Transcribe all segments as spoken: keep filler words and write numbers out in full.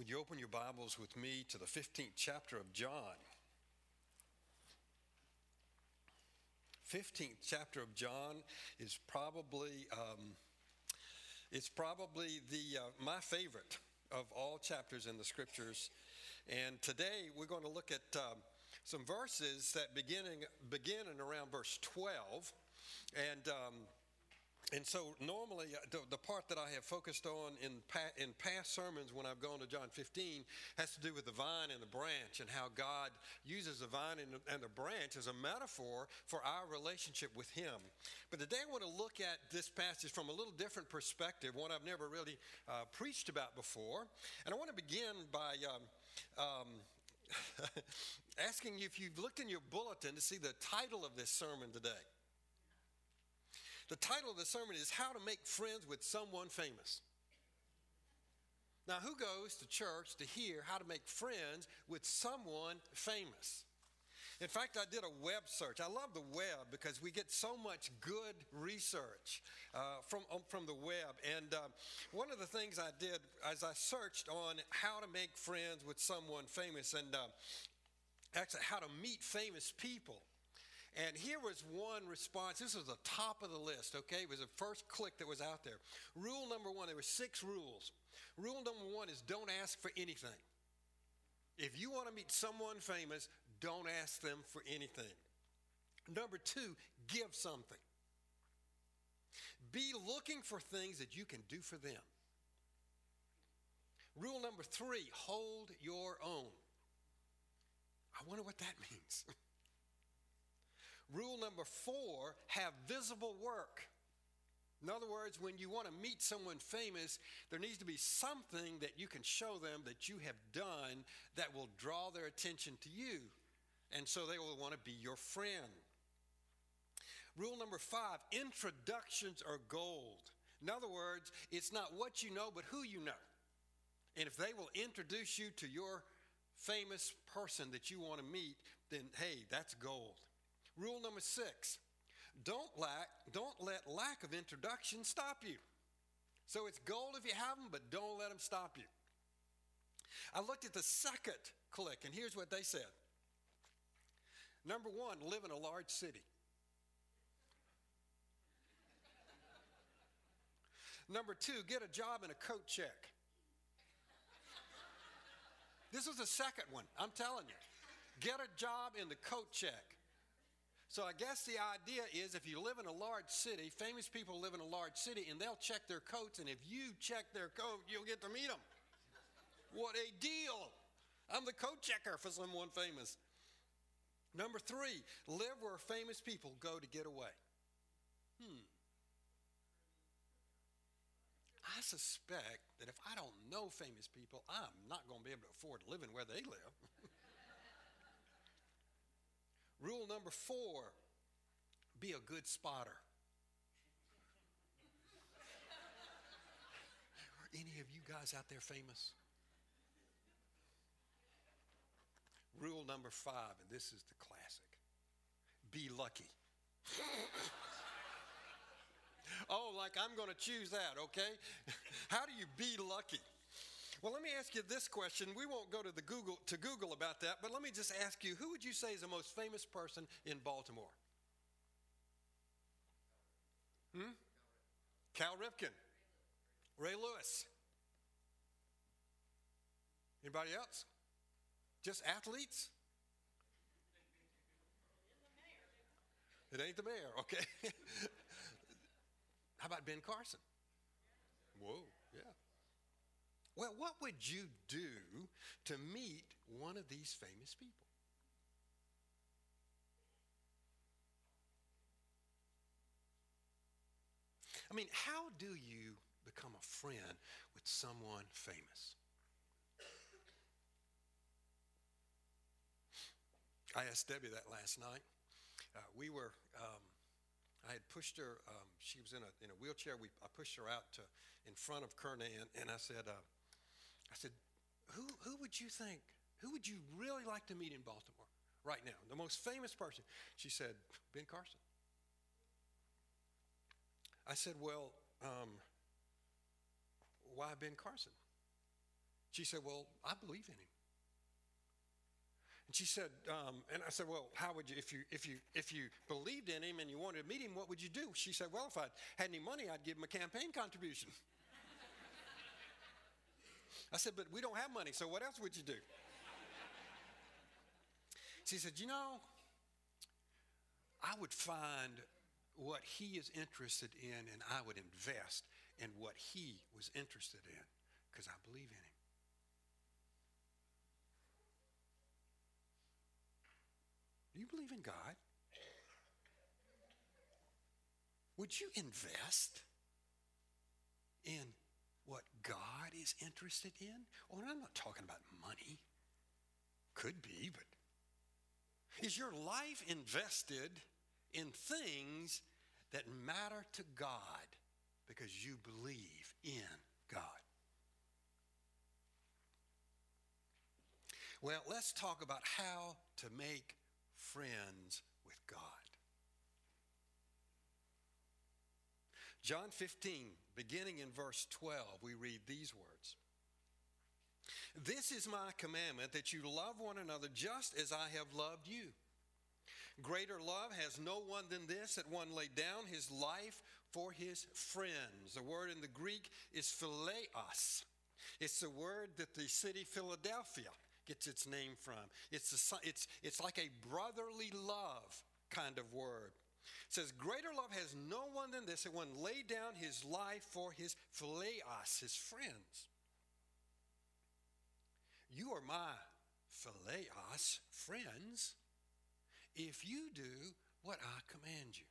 Would you open your Bibles with me to the fifteenth chapter of John? fifteenth chapter of John is probably um, it's probably the uh, my favorite of all chapters in the Scriptures. And today we're going to look at um, some verses that beginning begin in around verse twelve, and um, And so normally the, the part that I have focused on in, pa- in past sermons when I've gone to John fifteen has to do with the vine and the branch and how God uses the vine and the, and the branch as a metaphor for our relationship with Him. But today I want to look at this passage from a little different perspective, one I've never really uh, preached about before. And I want to begin by um, um, asking you if you've looked in your bulletin to see the title of this sermon today. The title of the sermon is How to Make Friends with Someone Famous. Now, who goes to church to hear how to make friends with someone famous? In fact, I did a web search. I love the web because we get so much good research uh, from, um, from the web. And uh, one of the things I did as I searched on how to make friends with someone famous and uh, actually how to meet famous people. And here was one response. This was the top of the list, okay? It was the first click that was out there. Rule number one, there were six rules. Rule number one is don't ask for anything. If you want to meet someone famous, don't ask them for anything. Number two, give something. Be looking for things that you can do for them. Rule number three, hold your own. I wonder what that means. Rule number four, have visible work. In other words, when you want to meet someone famous, there needs to be something that you can show them that you have done that will draw their attention to you. And so they will want to be your friend. Rule number five, introductions are gold. In other words, it's not what you know, but who you know. And if they will introduce you to your famous person that you want to meet, then hey, that's gold. Rule number six, don't lack, don't let lack of introduction stop you. So it's gold if you have them, but don't let them stop you. I looked at the second click, and here's what they said. Number one, live in a large city. Number two, get a job in a coat check. This was the second one, I'm telling you. Get a job in the coat check. So I guess the idea is if you live in a large city, famous people live in a large city, and they'll check their coats, and if you check their coat, you'll get to meet them. What a deal. I'm the coat checker for someone famous. Number three, live where famous people go to get away. Hmm. I suspect that if I don't know famous people, I'm not going to be able to afford living where they live. Rule number four, be a good spotter. Are any of you guys out there famous? Rule number five, and this is the classic, be lucky. Oh, like I'm going to choose that, okay? How do you be lucky? Well, let me ask you this question. We won't go to the Google to Google about that, but let me just ask you, who would you say is the most famous person in Baltimore? Hmm? Cal Ripken. Ray Lewis. Anybody else? Just athletes? It ain't the mayor, okay. How about Ben Carson? Whoa, yeah. Well, what would you do to meet one of these famous people? I mean, how do you become a friend with someone famous? I asked Debbie that last night. Uh, we were, um, I had pushed her, um, she was in a in a wheelchair. We, I pushed her out to in front of Kernan, and I said, uh, I said, who who would you think, who would you really like to meet in Baltimore right now? The most famous person. She said, Ben Carson. I said, well, um, why Ben Carson? She said, well, I believe in him. And she said, um, and I said, well, how would you, if you if you if you believed in him and you wanted to meet him, what would you do? She said, well, if I had any money, I'd give him a campaign contribution. I said, but we don't have money, so what else would you do? She said, you know, I would find what he is interested in, and I would invest in what he was interested in, because I believe in him. Do you believe in God? Would you invest in what God is interested in? Oh, and I'm not talking about money. Could be, but is your life invested in things that matter to God because you believe in God? Well, let's talk about how to make friends with God. John fifteen, beginning in verse twelve, we read these words. This is my commandment, that you love one another just as I have loved you. Greater love has no one than this, that one lay down his life for his friends. The word in the Greek is phileos. It's the word that the city Philadelphia gets its name from. It's, a, it's, it's like a brotherly love kind of word. It says, greater love has no one than this, that one lay down his life for his phileos, his friends. You are my phileos, friends, if you do what I command you.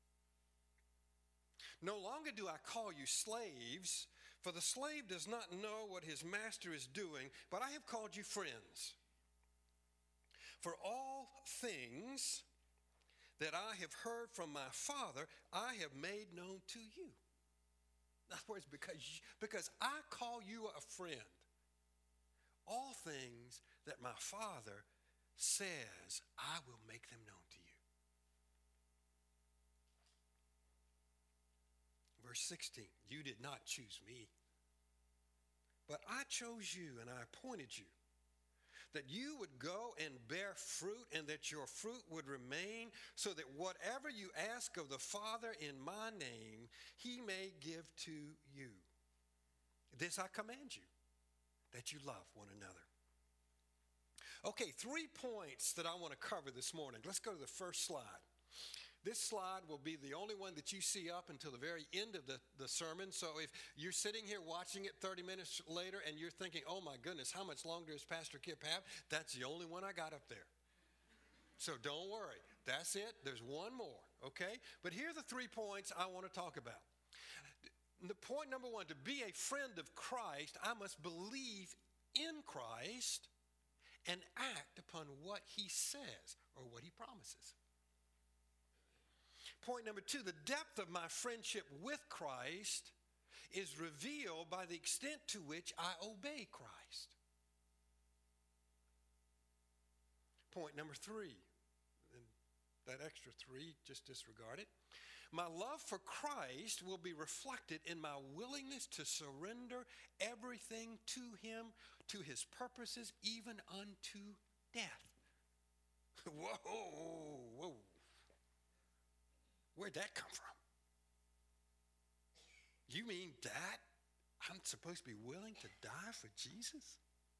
No longer do I call you slaves, for the slave does not know what his master is doing, but I have called you friends. For all things that I have heard from my Father, I have made known to you. In other words, because, because I call you a friend, all things that my Father says, I will make them known to you. Verse sixteen, you did not choose me, but I chose you and I appointed you, that you would go and bear fruit and that your fruit would remain, so that whatever you ask of the Father in my name, he may give to you. This I command you, that you love one another. Okay, three points that I want to cover this morning. Let's go to the first slide. This slide will be the only one that you see up until the very end of the, the sermon. So if you're sitting here watching it thirty minutes later and you're thinking, oh my goodness, how much longer does Pastor Kip have? That's the only one I got up there. So don't worry. That's it. There's one more, okay? But here are the three points I want to talk about. The point number one, to be a friend of Christ, I must believe in Christ and act upon what he says or what he promises. Point number two, the depth of my friendship with Christ is revealed by the extent to which I obey Christ. Point number three, and that extra three, just disregard it. My love for Christ will be reflected in my willingness to surrender everything to him, to his purposes, even unto death. Whoa, whoa. Where'd that come from? You mean that I'm supposed to be willing to die for Jesus?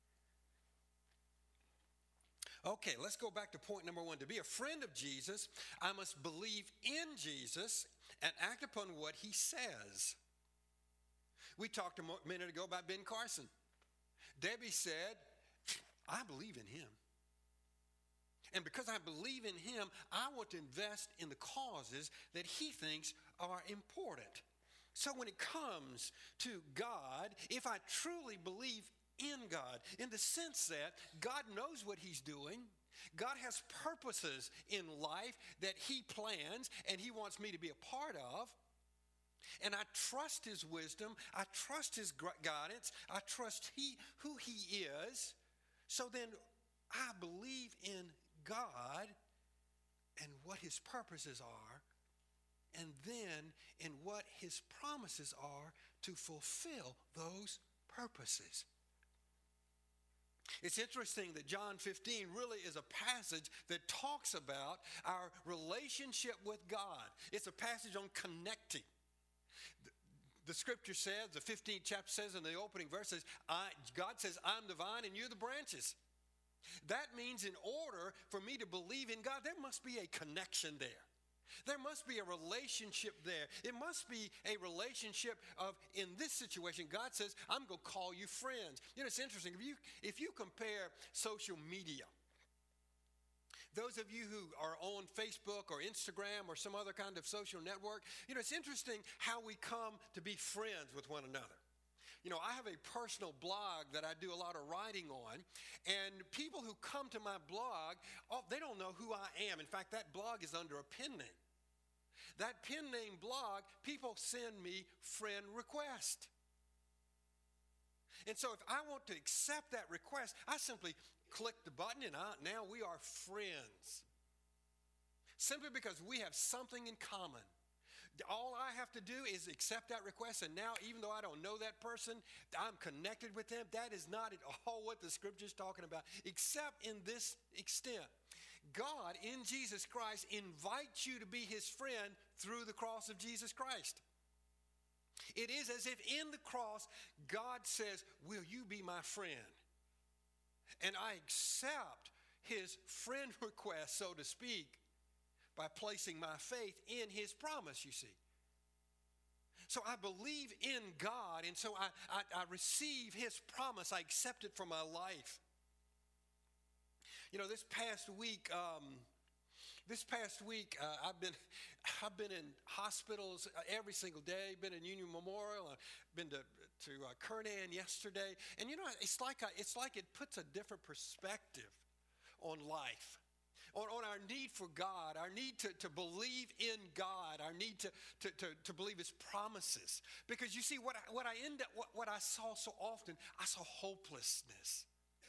Okay, let's go back to point number one. To be a friend of Jesus, I must believe in Jesus and act upon what he says. We talked a minute ago about Ben Carson. Debbie said, I believe in him. And because I believe in him, I want to invest in the causes that he thinks are important. So when it comes to God, if I truly believe in God, in the sense that God knows what he's doing, God has purposes in life that he plans and he wants me to be a part of, and I trust his wisdom, I trust his guidance, I trust he who he is, so then I believe in God and what his purposes are, and then in what his promises are to fulfill those purposes. It's interesting that John fifteen really is a passage that talks about our relationship with God. It's a passage on connecting. The, the scripture says, the fifteenth chapter says in the opening verses, I, God says, I'm the vine and you're the branches. That means in order for me to believe in God, there must be a connection there. There must be a relationship there. It must be a relationship of, in this situation, God says, I'm going to call you friends. You know, it's interesting. If you, if you compare social media, those of you who are on Facebook or Instagram or some other kind of social network, you know, it's interesting how we come to be friends with one another. You know, I have a personal blog that I do a lot of writing on, and people who come to my blog, oh, they don't know who I am. In fact, that blog is under a pen name. That pen name blog, people send me friend request. And so if I want to accept that request, I simply click the button and I, now we are friends. Simply because we have something in common. All I have to do is accept that request, and now even though I don't know that person, I'm connected with them. That is not at all what the scripture is talking about, except in this extent. God, in Jesus Christ, invites you to be his friend through the cross of Jesus Christ. It is as if in the cross, God says, will you be my friend? And I accept his friend request, so to speak, by placing my faith in his promise, you see. So I believe in God, and so I, I, I receive his promise. I accept it for my life. You know, this past week, um, this past week, uh, I've been, I've been in hospitals every single day. Been in Union Memorial. I've been to to uh, Kernan yesterday, and you know, it's like I, it's like it puts a different perspective on life, on, on our need for God, our need to, to believe in God, our need to, to, to, to believe his promises. Because you see, what I, what I end up, what, what I saw so often, I saw hopelessness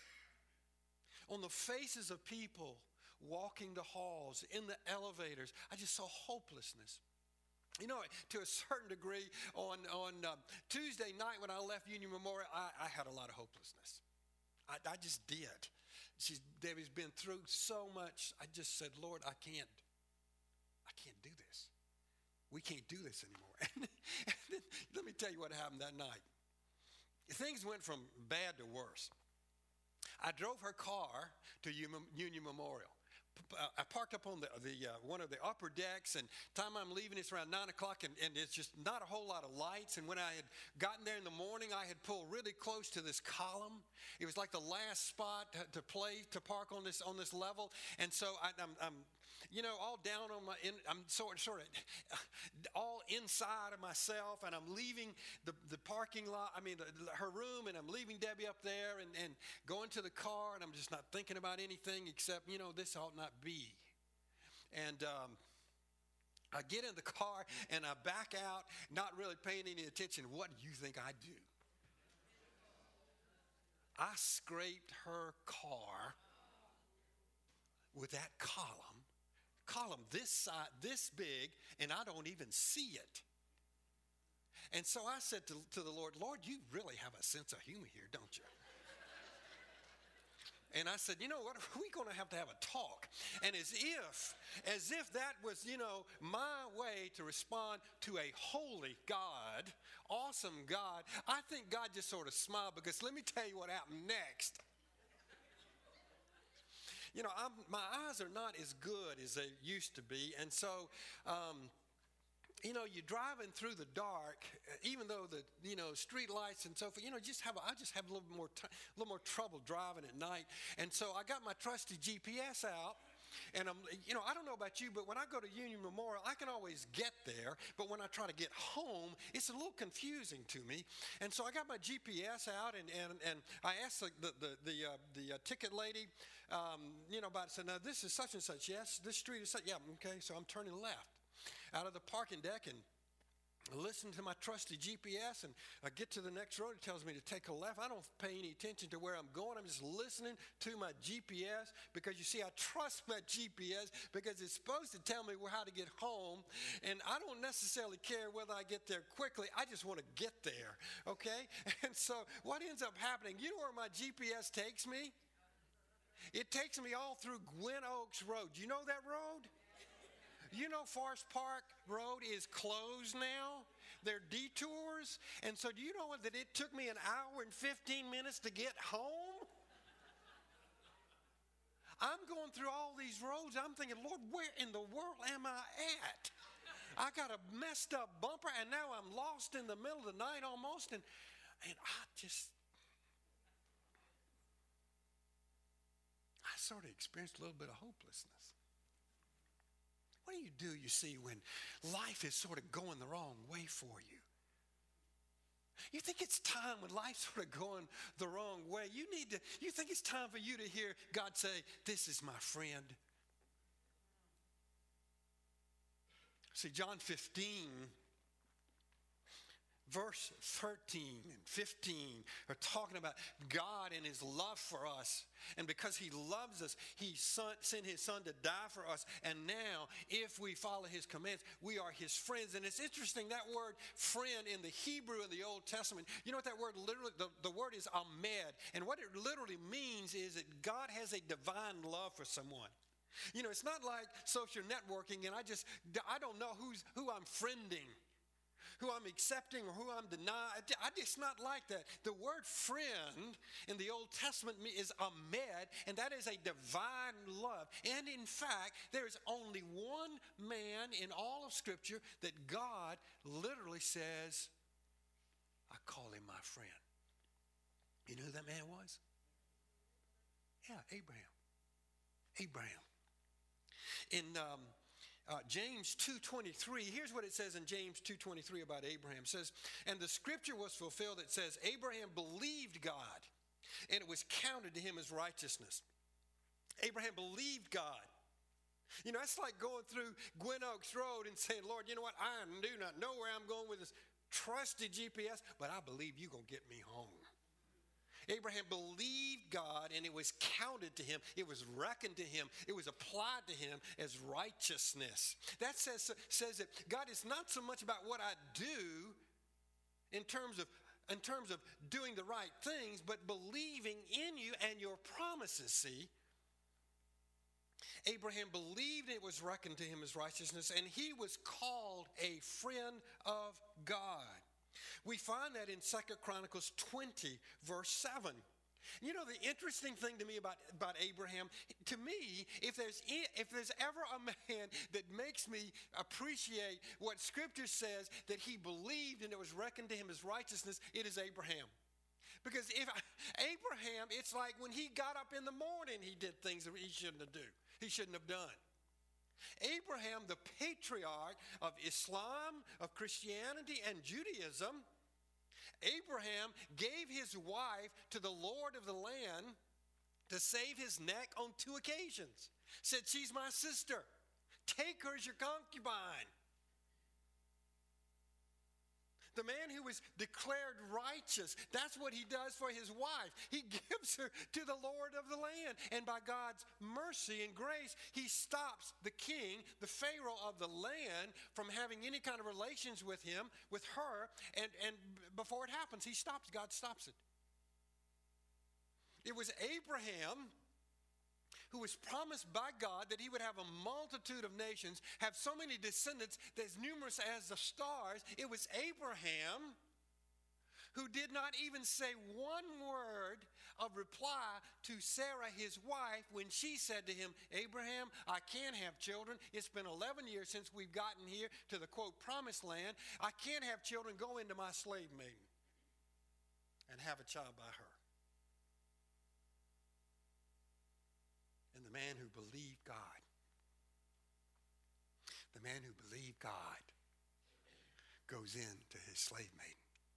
on the faces of people walking the halls, in the elevators. I just saw hopelessness. You know, to a certain degree, on, on uh, Tuesday night when I left Union Memorial, I, I had a lot of hopelessness. I, I just did. She's, Debbie's been through so much. I just said, Lord, I can't, I can't do this. We can't do this anymore. And, and then, let me tell you what happened that night. Things went from bad to worse. I drove her car to Union Memorial. I parked up on the, the uh, one of the upper decks, and time I'm leaving, it's around nine o'clock, and, and it's just not a whole lot of lights. And when I had gotten there in the morning, I had pulled really close to this column. It was like the last spot to, to play, to park on this on this level. And so I, I'm, I'm, you know, all down on my, in, I'm sort, sort of all inside of myself, and I'm leaving the, the parking lot, I mean, the, her room, and I'm leaving Debbie up there and, and going to the car, and I'm just not thinking about anything except, you know, this ought not be. And um, I get in the car, and I back out, not really paying any attention. What do you think I do? I scraped her car with that column. Column this side, this big, and I don't even see it. And so I said to, to the Lord, Lord, you really have a sense of humor here, don't you? And I said, you know what, we're going to have to have a talk. And as if, as if that was, you know, my way to respond to a holy God, awesome God, I think God just sort of smiled, because let me tell you what happened next. You know, I'm, my eyes are not as good as they used to be. And so, um, you know, you're driving through the dark, even though the, you know, street lights and so forth, you know, just have, I just have a little more, t- a little more trouble driving at night. And so I got my trusty G P S out. And I'm, you know, I don't know about you, but when I go to Union Memorial, I can always get there. But when I try to get home, it's a little confusing to me. And so I got my G P S out, and and, and I asked the the the, the, uh, the uh, ticket lady, um, you know, about it. Said, now this is such and such. Yes, this street is such. Yeah, okay. So I'm turning left out of the parking deck, and I listen to my trusty G P S, and I get to the next road. It tells me to take a left. I don't pay any attention to where I'm going. I'm just listening to my G P S because, you see, I trust my G P S because it's supposed to tell me how to get home, and I don't necessarily care whether I get there quickly. I just want to get there, okay? And so what ends up happening, you know where my G P S takes me? It takes me all through Gwen Oaks Road. You know that road? You know Forest Park Road is closed now. They're detours. And so do you know that it took me an hour and fifteen minutes to get home? I'm going through all these roads. I'm thinking, Lord, where in the world am I at? I got a messed up bumper, and now I'm lost in the middle of the night almost. And, and I just, I sort of experienced a little bit of hopelessness. What do you do, you see, when life is sort of going the wrong way for you? You think it's time when life's sort of going the wrong way. You need to, you think it's time for you to hear God say, this is my friend. See, John fifteen, verse thirteen and fifteen are talking about God and his love for us. And because he loves us, he son, sent his son to die for us. And now, if we follow his commands, we are his friends. And it's interesting, that word friend in the Hebrew in the Old Testament, you know what that word literally, the, the word is amed. And what it literally means is that God has a divine love for someone. You know, it's not like social networking and I just, I don't know who's who I'm friending, who I'm accepting or who I'm denying. I just not like that. The word friend in the Old Testament is amed, and that is a divine love. And in fact, there is only one man in all of Scripture that God literally says, I call him my friend. You know who that man was? Yeah, Abraham. Abraham. In um, uh, James two twenty-three, here's what it says in James two twenty-three about Abraham. It says, and the scripture was fulfilled. It says, Abraham believed God, and it was counted to him as righteousness. Abraham believed God. You know, it's like going through Gwen Oaks Road and saying, Lord, you know what? I do not know where I'm going with this trusted G P S, but I believe you're going to get me home. Abraham believed God, and it was counted to him. It was reckoned to him. It was applied to him as righteousness. That says, says that God is not so much about what I do in terms of, in terms of doing the right things, but believing in you and your promises, see. Abraham believed it was reckoned to him as righteousness, and he was called a friend of God. We find that in Second Chronicles twenty, verse seven. You know, the interesting thing to me about, about Abraham, to me, if there's, if there's ever a man that makes me appreciate what Scripture says, that he believed and it was reckoned to him as righteousness, it is Abraham. Because if Abraham, it's like when he got up in the morning, he did things that he shouldn't have do. He shouldn't have done. Abraham, the patriarch of Islam, of Christianity, and Judaism, Abraham gave his wife to the Lord of the land to save his neck on two occasions. Said, she's my sister. Take her as your concubine. The man who was declared righteous, that's what he does for his wife. He gives her to the Lord of the land. And by God's mercy and grace, he stops the king, the Pharaoh of the land, from having any kind of relations with him, with her. And, and before it happens, he stops, God stops it. It was Abraham who was promised by God that he would have a multitude of nations, have so many descendants as numerous as the stars. It was Abraham who did not even say one word of reply to Sarah, his wife, when she said to him, Abraham, I can't have children. It's been eleven years since we've gotten here to the, quote, promised land. I can't have children. Go into my slave maiden and have a child by her. And the man who believed God, the man who believed God goes into his slave maiden.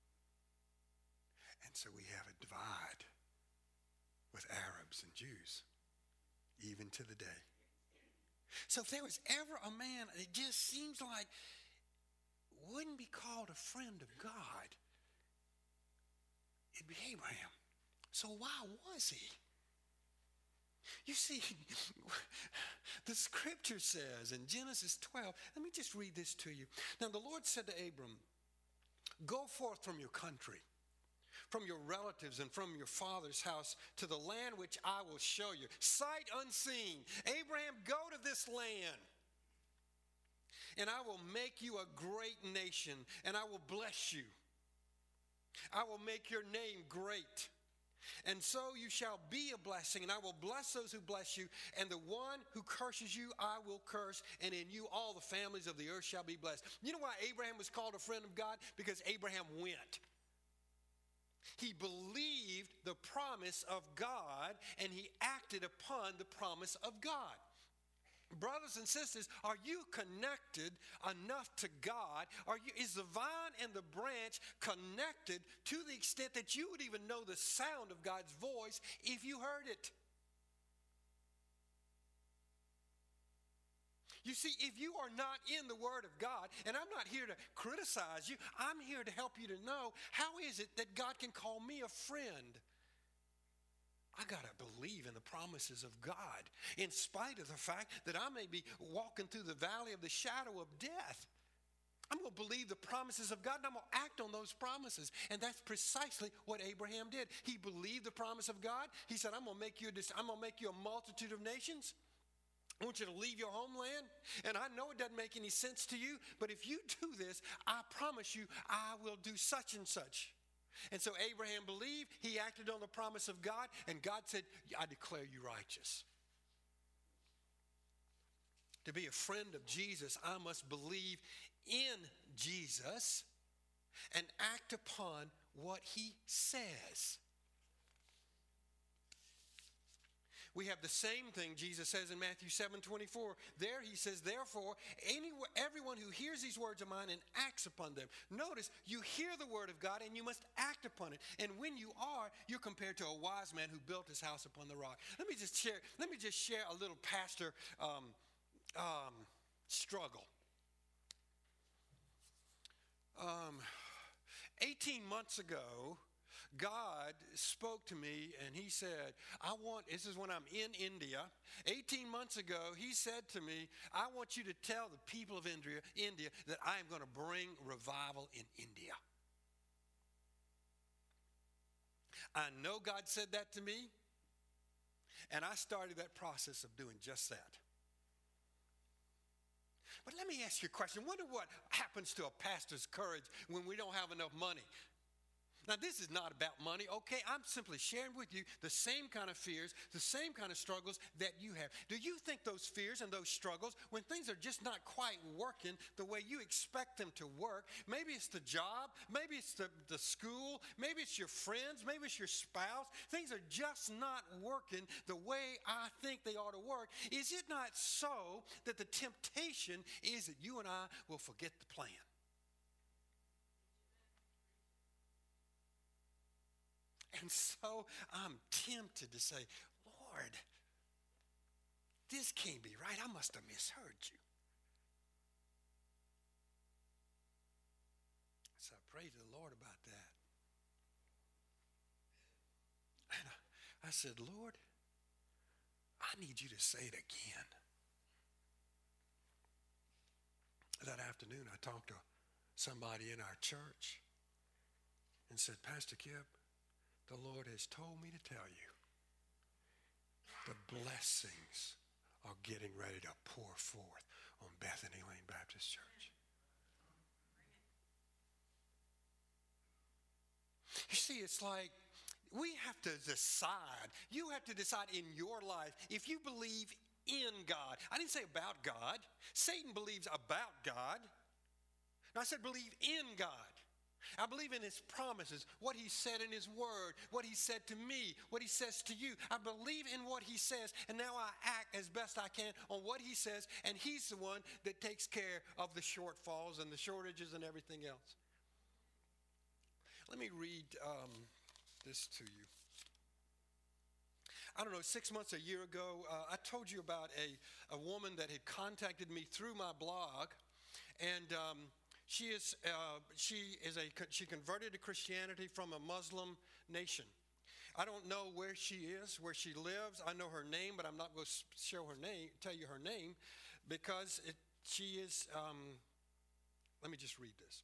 And so we have a divide with Arabs and Jews, even to the day. So if there was ever a man, it just seems like wouldn't be called a friend of God, it'd be Abraham. So why was he? You see, the scripture says in Genesis twelve, let me just read this to you. Now the Lord said to Abram, go forth from your country, from your relatives and from your father's house to the land which I will show you. Sight unseen. Abraham, go to this land. And I will make you a great nation, and I will bless you. I will make your name great. And so you shall be a blessing, and I will bless those who bless you, and the one who curses you I will curse, and in you all the families of the earth shall be blessed. You know why Abraham was called a friend of God? Because Abraham went. He believed the promise of God, and he acted upon the promise of God. Brothers and sisters, are you connected enough to God? Are you, is the vine and the branch connected to the extent that you would even know the sound of God's voice if you heard it? You see, if you are not in the Word of God, and I'm not here to criticize you, I'm here to help you to know, how is it that God can call me a friend? I got to believe in the promises of God, in spite of the fact that I may be walking through the valley of the shadow of death. I'm going to believe the promises of God, and I'm going to act on those promises. And that's precisely what Abraham did. He believed the promise of God. He said, I'm going to make you a, I'm going to make you a multitude of nations. I want you to leave your homeland. And I know it doesn't make any sense to you, but if you do this, I promise you I will do such and such. And so Abraham believed, he acted on the promise of God, and God said, I declare you righteous. To be a friend of Jesus, I must believe in Jesus and act upon what he says. We have the same thing Jesus says in Matthew seven twenty-four. There he says, therefore, anyone, everyone who hears these words of mine and acts upon them. Notice, you hear the word of God and you must act upon it. And when you are, you're compared to a wise man who built his house upon the rock. Let me just share, let me just share a little pastor um, um, struggle. Um, eighteen months ago, God spoke to me and he said, I want, this is when I'm in India. eighteen months ago, he said to me, I want you to tell the people of India, India that I am going to bring revival in India. I know God said that to me, and I started that process of doing just that. But let me ask you a question. Wonder what happens to a pastor's courage when we don't have enough money? Now, this is not about money, okay? I'm simply sharing with you the same kind of fears, the same kind of struggles that you have. Do you think those fears and those struggles, when things are just not quite working the way you expect them to work, maybe it's the job, maybe it's the, the school, maybe it's your friends, maybe it's your spouse, things are just not working the way I think they ought to work. Is it not so that the temptation is that you and I will forget the plan? And so I'm tempted to say, Lord, this can't be right. I must have misheard you. So I prayed to the Lord about that. And I, I said, Lord, I need you to say it again. That afternoon, I talked to somebody in our church and said, Pastor Kip, the Lord has told me to tell you the blessings are getting ready to pour forth on Bethany Lane Baptist Church. You see, it's like we have to decide. You have to decide in your life if you believe in God. I didn't say about God. Satan believes about God. No, I said believe in God. I believe in his promises, what he said in his word, what he said to me, what he says to you. I believe in what he says, and now I act as best I can on what he says, and he's the one that takes care of the shortfalls and the shortages and everything else. Let me read um, this to you. I don't know, six months, a year ago, uh, I told you about a, a woman that had contacted me through my blog, and um, She is, uh, she is a, she converted to Christianity from a Muslim nation. I don't know where she is, where she lives. I know her name, but I'm not going to show her name, tell you her name, because it, she is, um, let me just read this.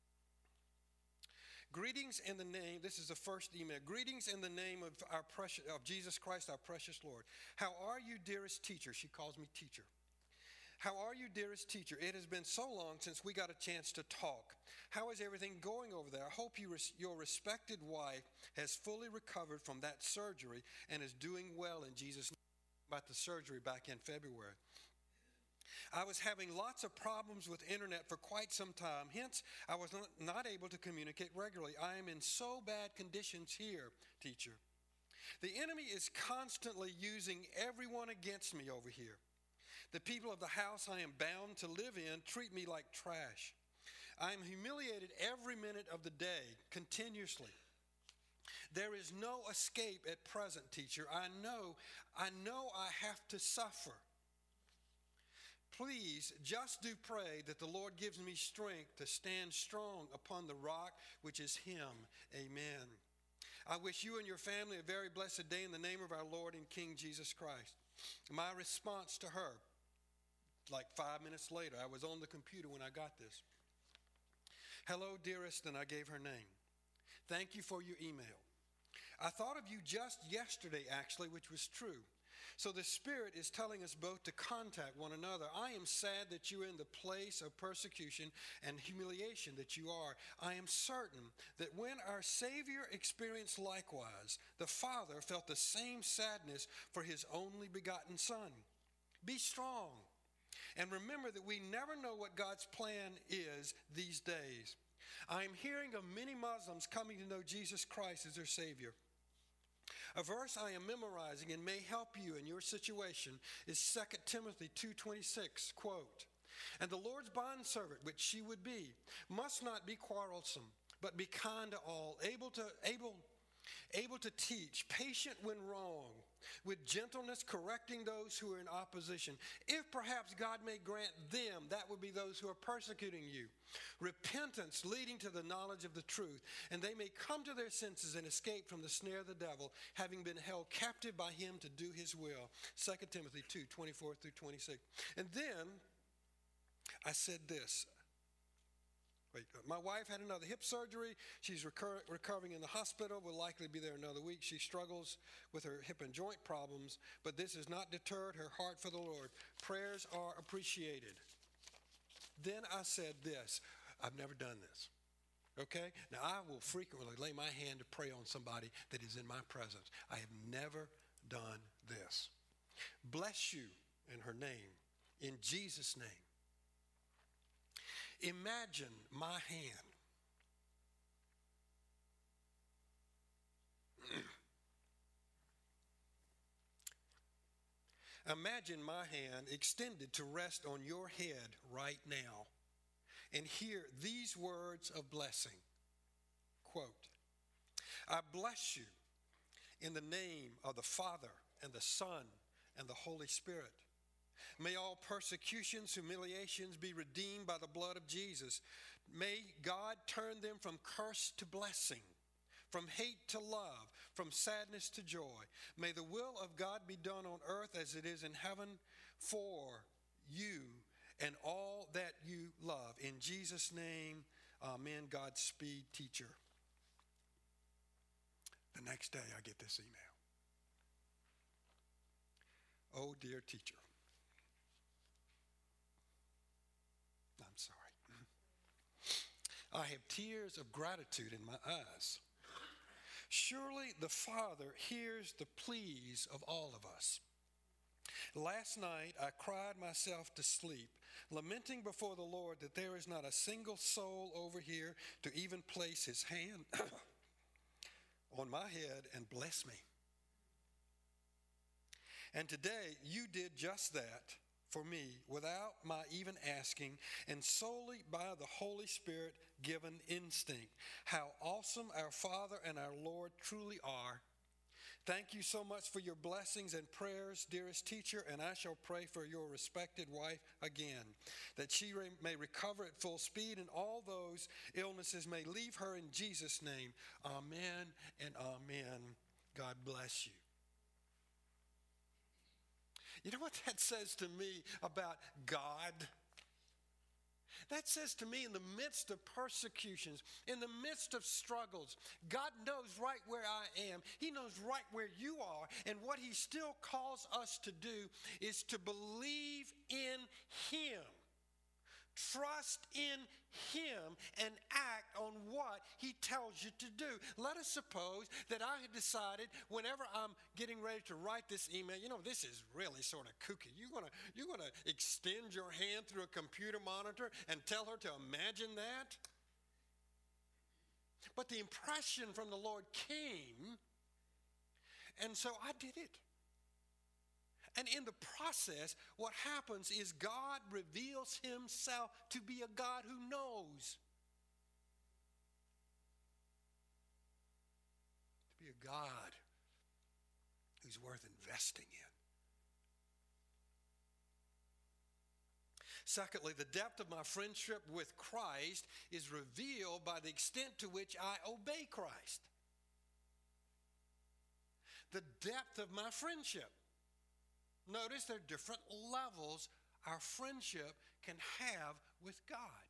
Greetings in the name, this is the first email. Greetings in the name of our precious, of Jesus Christ, our precious Lord. How are you, dearest teacher? She calls me teacher. How are you, dearest teacher? It has been so long since we got a chance to talk. How is everything going over there? I hope you res- your respected wife has fully recovered from that surgery and is doing well in Jesus' name. About the surgery back in February. I was having lots of problems with internet for quite some time. Hence, I was not, not able to communicate regularly. I am in so bad conditions here, teacher. The enemy is constantly using everyone against me over here. The people of the house I am bound to live in treat me like trash. I am humiliated every minute of the day, continuously. There is no escape at present, teacher. I know, I know I have to suffer. Please just do pray that the Lord gives me strength to stand strong upon the rock, which is Him. Amen. I wish you and your family a very blessed day in the name of our Lord and King Jesus Christ. My response to her, like five minutes later, I was on the computer when I got this. Hello, dearest, and I gave her name. Thank you for your email. I thought of you just yesterday, actually, which was true. So the Spirit is telling us both to contact one another. I am sad that you are in the place of persecution and humiliation that you are. I am certain that when our Savior experienced likewise, the Father felt the same sadness for His only begotten Son. Be strong and remember that we never know what God's plan is these days. I am hearing of many Muslims coming to know Jesus Christ as their Savior. A verse I am memorizing and may help you in your situation is Second Timothy two twenty-six, quote, and the Lord's bondservant, which she would be, must not be quarrelsome, but be kind to all, able to, able, able to teach, patient when wrong, with gentleness correcting those who are in opposition. If perhaps God may grant them, that would be those who are persecuting you, repentance leading to the knowledge of the truth, and they may come to their senses and escape from the snare of the devil, having been held captive by him to do his will. Second Timothy two twenty-four through twenty-six. And then I said this. Wait, my wife had another hip surgery. She's recur- recovering in the hospital, will likely be there another week. She struggles with her hip and joint problems, but this has not deterred her heart for the Lord. Prayers are appreciated. Then I said this. I've never done this. Okay? Now, I will frequently lay my hand to pray on somebody that is in my presence. I have never done this. Bless you in her name, in Jesus' name. Imagine my hand. Imagine my hand extended to rest on your head right now and hear these words of blessing. Quote, I bless you in the name of the Father and the Son and the Holy Spirit. May all persecutions, humiliations be redeemed by the blood of Jesus. May God turn them from curse to blessing, from hate to love, from sadness to joy. May the will of God be done on earth as it is in heaven for you and all that you love. In Jesus' name, amen. Godspeed, teacher. The next day I get this email. Oh, dear teacher. I'm sorry. I have tears of gratitude in my eyes. Surely the Father hears the pleas of all of us. Last night I cried myself to sleep, lamenting before the Lord that there is not a single soul over here to even place his hand on my head and bless me. And today you did just that for me without my even asking, and solely by the Holy Spirit given instinct. How awesome our Father and our Lord truly are. Thank you so much for your blessings and prayers, dearest teacher, and I shall pray for your respected wife again, that she re- may recover at full speed and all those illnesses may leave her in Jesus' name. Amen and amen. God bless you. You know what that says to me about God? That says to me, in the midst of persecutions, in the midst of struggles, God knows right where I am. He knows right where you are. And what he still calls us to do is to believe in him. Trust in him and act on what he tells you to do. Let us suppose that I had decided whenever I'm getting ready to write this email, you know, this is really sort of kooky. You're going to you're going to extend your hand through a computer monitor and tell her to imagine that? But the impression from the Lord came, and so I did it. And in the process, what happens is God reveals himself to be a God who knows. To be a God who's worth investing in. Secondly, the depth of my friendship with Christ is revealed by the extent to which I obey Christ. The depth of my friendship. Notice there are different levels our friendship can have with God.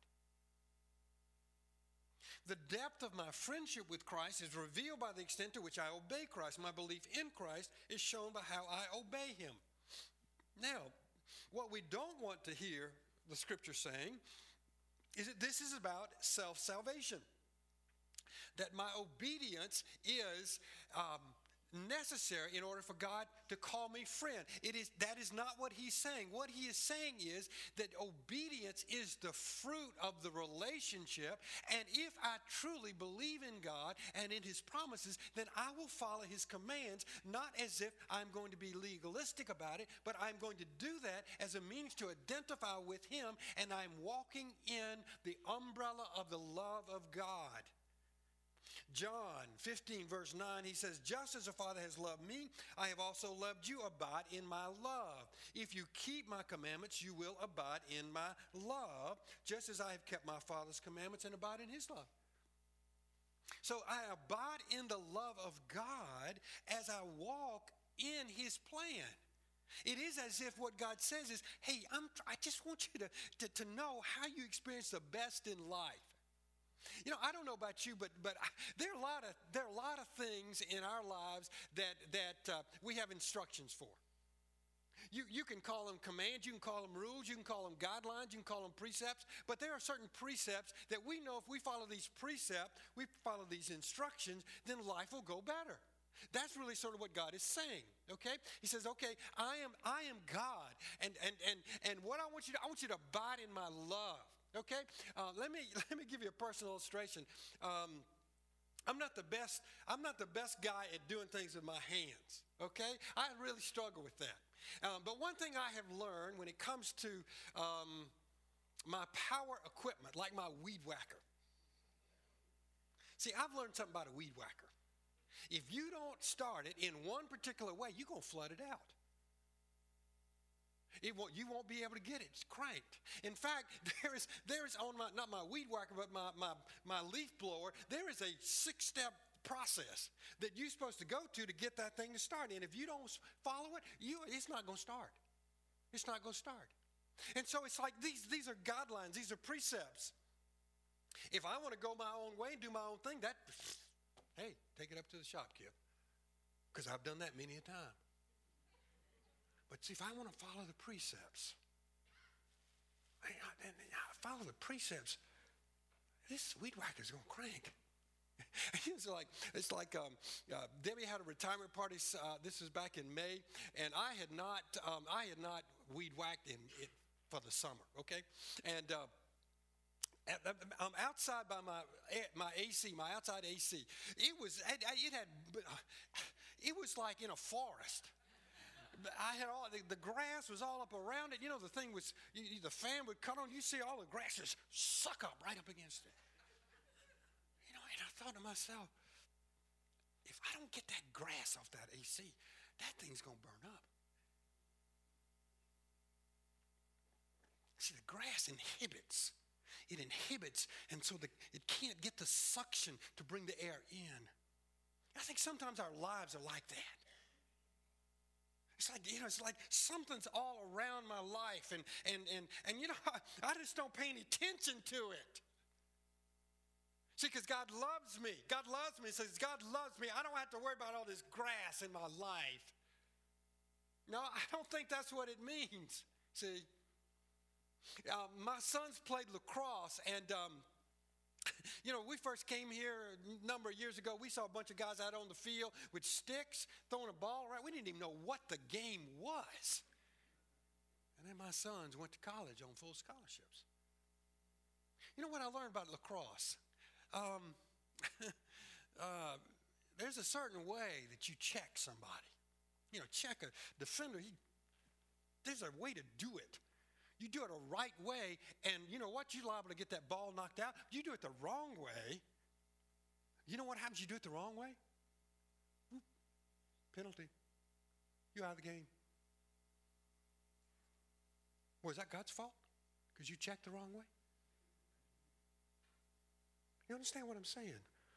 The depth of my friendship with Christ is revealed by the extent to which I obey Christ. My belief in Christ is shown by how I obey him. Now, what we don't want to hear the scripture saying is that this is about self-salvation. That my obedience is um, necessary in order for God to call me friend. It is that is not what he's saying. What he is saying is that obedience is the fruit of the relationship, and if I truly believe in God and in his promises, then I will follow his commands, not as if I'm going to be legalistic about it, but I'm going to do that as a means to identify with him, and I'm walking in the umbrella of the love of God. John fifteen verse nine, he says, just as the Father has loved me, I have also loved you. Abide in my love. If you keep my commandments, you will abide in my love, just as I have kept my Father's commandments and abide in his love. So I abide in the love of God as I walk in his plan. It is as if what God says is, hey, I'm, I just want you to, to, to know how you experience the best in life. You know, I don't know about you, but but I, there are a lot of there are a lot of things in our lives that that uh, we have instructions for. You you can call them commands, you can call them rules, you can call them guidelines, you can call them precepts. But there are certain precepts that we know if we follow these precepts, we follow these instructions, then life will go better. That's really sort of what God is saying. Okay, he says, okay, I am I am God, and and and and what I want you to I want you to abide in my love. Okay, uh, let me let me give you a personal illustration. Um, I'm not the best. I'm not the best guy at doing things with my hands. Okay, I really struggle with that. Um, but one thing I have learned when it comes to um, my power equipment, like my weed whacker. See, I've learned something about a weed whacker. If you don't start it in one particular way, you're gonna flood it out. It won't, you won't be able to get it. It's cranked. In fact, there is, there is on my, not my weed whacker, but my, my, my leaf blower, there is a six-step process that you're supposed to go to to get that thing to start. And if you don't follow it, you, it's not going to start. It's not going to start. And so it's like these, these are guidelines. These are precepts. If I want to go my own way and do my own thing, that, hey, take it up to the shop, kid. Because I've done that many a time. But see, if I want to follow the precepts, I, I, I follow the precepts, this weed whacker is going to crank. It's like, it's like um, uh, Debbie had a retirement party. Uh, this was back in May, and I had not, um, I had not weed whacked in it for the summer. Okay, and uh, I'm outside by my my A C, my outside A C. It was it, it had it was like in a forest. I had all the, the grass was all up around it. You know, the thing was you, the fan would cut on. You see all the grass just suck up right up against it. You know, and I thought to myself, if I don't get that grass off that A C, that thing's going to burn up. See, the grass inhibits. It inhibits, and so the, it can't get the suction to bring the air in. I think sometimes our lives are like that. It's like, you know, it's like something's all around my life, and and and and you know, I, I just don't pay any attention to it. See, because God loves me. God loves me. Says God loves me. I don't have to worry about all this grass in my life. No, I don't think that's what it means. See, uh, my sons played lacrosse, and um, you know, we first came here a number of years ago. We saw a bunch of guys out on the field with sticks throwing a ball around. We didn't even know what the game was. And then my sons went to college on full scholarships. You know what I learned about lacrosse? Um, uh, there's a certain way that you check somebody. You know, check a defender. He, there's a way to do it. You do it a right way, and you know what? You're liable to get that ball knocked out. You do it the wrong way. You know what happens? You do it the wrong way? Whoop, penalty. You're out of the game. Was that God's fault? Because you checked the wrong way? You understand what I'm saying?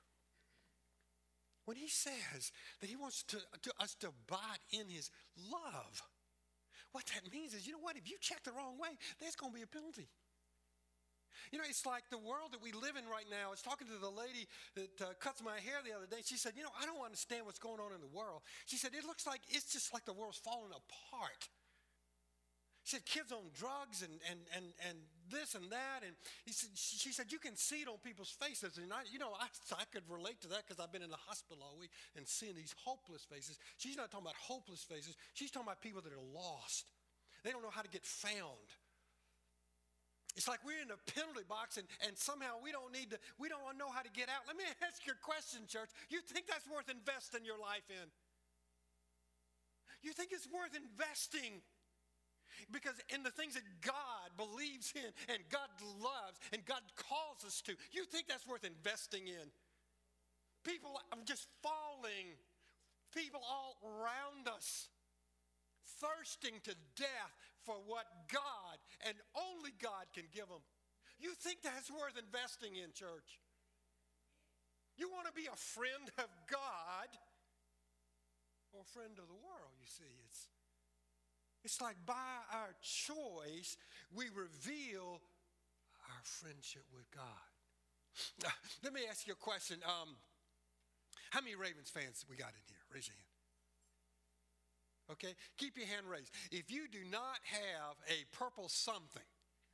When he says that he wants to, to us to abide in his love, what that means is, you know what? If you check the wrong way, there's going to be a penalty. You know, it's like the world that we live in right now. I was talking to the lady that uh, cuts my hair the other day. She said, you know, I don't understand what's going on in the world. She said, it looks like it's just like the world's falling apart. She said, kids on drugs and, and, and, and this and that. And he said, she said, you can see it on people's faces. And, I, you know, I, I could relate to that because I've been in the hospital all week and seeing these hopeless faces. She's not talking about hopeless faces. She's talking about people that are lost. They don't know how to get found. It's like we're in a penalty box and, and somehow we don't need to, we don't know how to get out. Let me ask you a question, church. You think that's worth investing your life in? You think it's worth investing? Because in the things that God believes in and God loves and God calls us to, you think that's worth investing in? People are just falling. People all around us thirsting to death for what God and only God can give them. You think that's worth investing in, church? You want to be a friend of God or a friend of the world, you see. It's It's like by our choice, we reveal our friendship with God. Now, let me ask you a question. Um, how many Ravens fans we got in here? Raise your hand. Okay, keep your hand raised. If you do not have a purple something,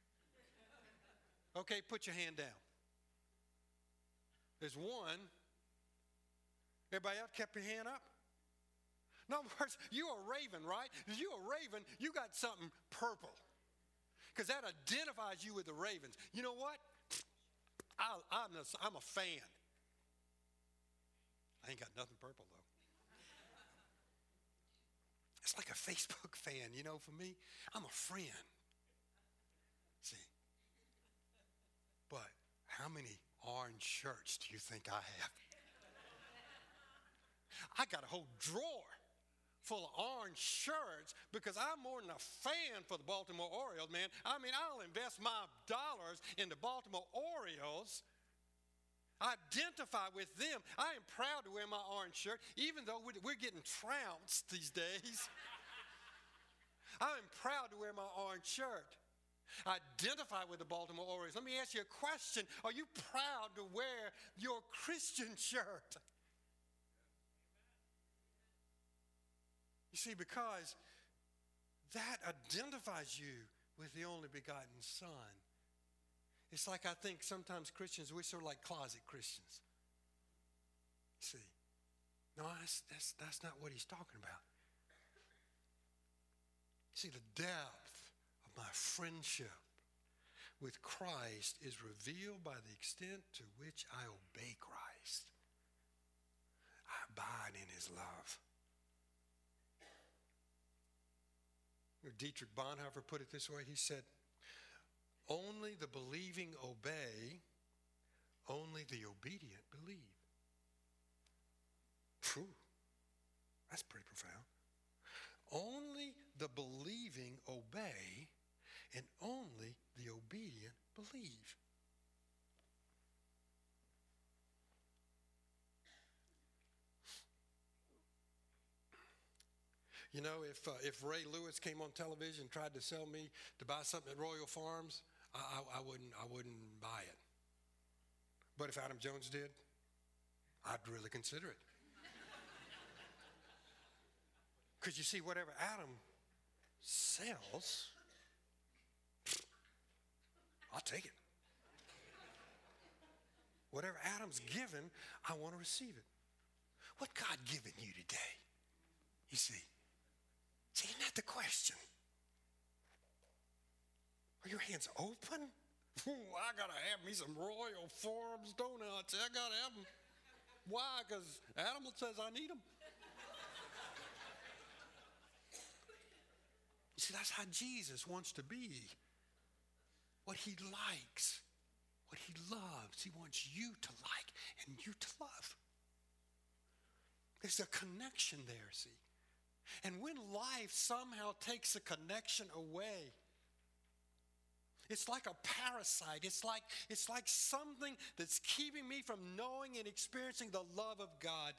okay, put your hand down. There's one. Everybody else kept your hand up? In other words, you're a Raven, right? If you're a Raven, you got something purple. Because that identifies you with the Ravens. You know what? I, I'm, a, I'm a fan. I ain't got nothing purple, though. It's like a Facebook fan, you know, for me. I'm a friend. See? But how many orange shirts do you think I have? I got a whole drawer full of orange shirts because I'm more than a fan for the Baltimore Orioles, man. I mean, I'll invest my dollars in the Baltimore Orioles. I identify with them. I am proud to wear my orange shirt, even though we're getting trounced these days. I am proud to wear my orange shirt. I identify with the Baltimore Orioles. Let me ask you a question. Are you proud to wear your Christian shirt? You see, because that identifies you with the only begotten Son. It's like I think sometimes Christians, we're sort of like closet Christians. See, no, that's, that's, that's not what he's talking about. See, the depth of my friendship with Christ is revealed by the extent to which I obey Christ. I abide in his love. Dietrich Bonhoeffer put it this way. He said, only the believing obey, only the obedient believe. Phew, that's pretty profound. Only the believing obey, and only the obedient believe. You know, if uh, if Ray Lewis came on television and tried to sell me to buy something at Royal Farms, I, I, I wouldn't I wouldn't buy it. But if Adam Jones did, I'd really consider it. Because you see, whatever Adam sells, I'll take it. Whatever Adam's given, I want to receive it. What God given you today? You see, see, isn't that the question? Are your hands open? Ooh, I gotta have me some Royal Farms donuts. I gotta have them. Why? Because Adam says I need them. You see, that's how Jesus wants to be. What he likes, what he loves, he wants you to like and you to love. There's a connection there, see. And when life somehow takes a connection away, it's like a parasite. It's like, it's like something that's keeping me from knowing and experiencing the love of God.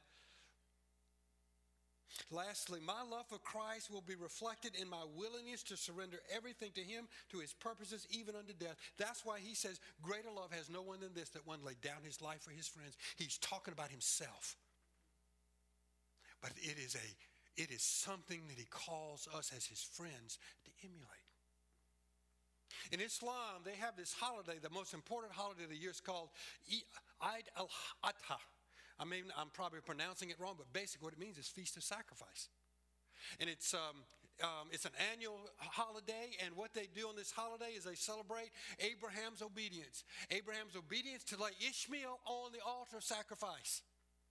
Lastly, my love for Christ will be reflected in my willingness to surrender everything to him, to his purposes, even unto death. That's why he says, greater love has no one than this, that one laid down his life for his friends. He's talking about himself. But it is a, it is something that he calls us as his friends to emulate. In Islam, they have this holiday, the most important holiday of the year is called Eid al-Adha. I mean, I'm probably pronouncing it wrong, but basically what it means is Feast of Sacrifice. And it's um, um, it's an annual holiday, and what they do on this holiday is they celebrate Abraham's obedience. Abraham's obedience to lay Ishmael on the altar of sacrifice.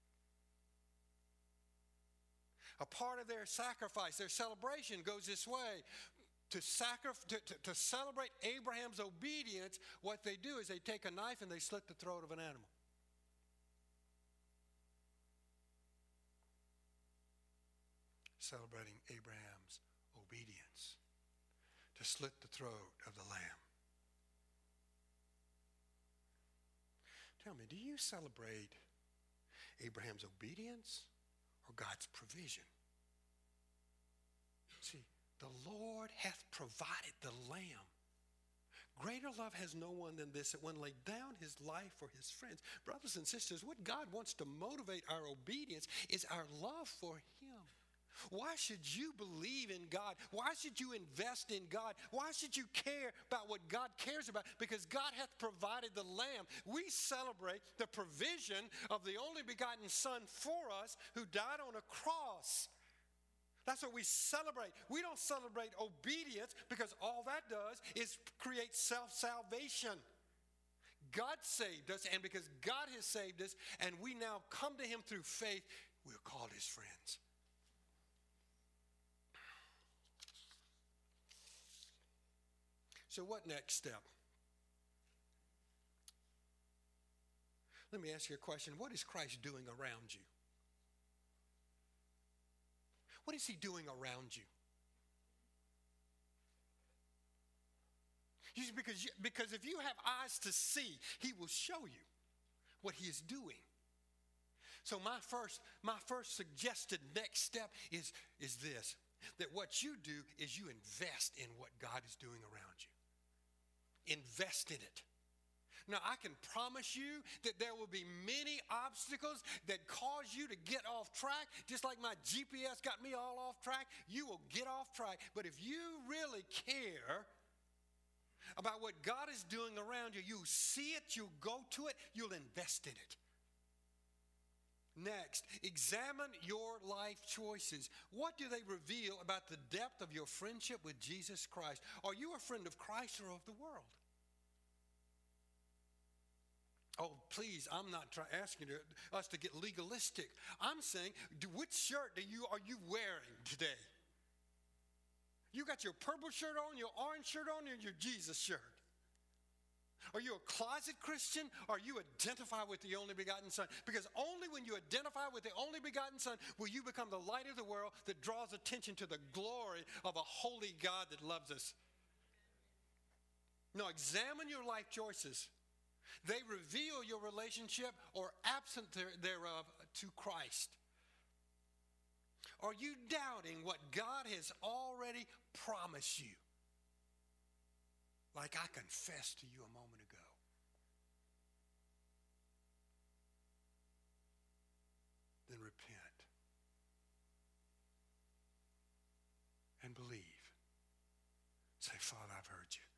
A part of their sacrifice, their celebration goes this way. To, sacri- to, to, to celebrate Abraham's obedience, what they do is they take a knife and they slit the throat of an animal. Celebrating Abraham's obedience to slit the throat of the lamb. Tell me, do you celebrate Abraham's obedience or God's provision? See, the Lord hath provided the lamb. Greater love has no one than this, that one laid down his life for his friends. Brothers and sisters, what God wants to motivate our obedience is our love for him. Why should you believe in God? Why should you invest in God? Why should you care about what God cares about? Because God hath provided the lamb. We celebrate the provision of the only begotten Son for us who died on a cross. That's what we celebrate. We don't celebrate obedience because all that does is create self-salvation. God saved us, and because God has saved us and we now come to him through faith, we're called his friends. So what next step? Let me ask you a question. What is Christ doing around you? What is he doing around you? You see, because, you, because if you have eyes to see, he will show you what he is doing. So my first, my first suggested next step is, is this, that what you do is you invest in what God is doing around you. Invest in it. Now, I can promise you that there will be many obstacles that cause you to get off track. Just like my G P S got me all off track, you will get off track. But if you really care about what God is doing around you, you see it, you go to it, you'll invest in it. Next, examine your life choices. What do they reveal about the depth of your friendship with Jesus Christ? Are you a friend of Christ or of the world? Oh, please, I'm not try, asking to, us to get legalistic. I'm saying, do, which shirt do you are you wearing today? You got your purple shirt on, your orange shirt on, or your Jesus shirt? Are you a closet Christian? Or you identify with the only begotten Son? Because only when you identify with the only begotten Son will you become the light of the world that draws attention to the glory of a holy God that loves us. No, examine your life choices. They reveal your relationship or absence thereof to Christ. Are you doubting what God has already promised you? Like I confessed to you a moment ago. Then repent and believe. Say, Father, I've heard you.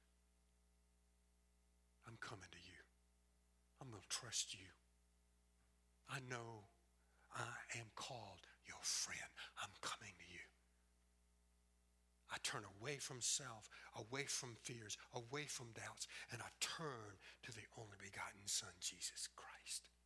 I'm coming to you. I'm going to trust you. I know I am called your friend. I'm coming to you. I turn away from self, away from fears, away from doubts, and I turn to the only begotten Son, Jesus Christ.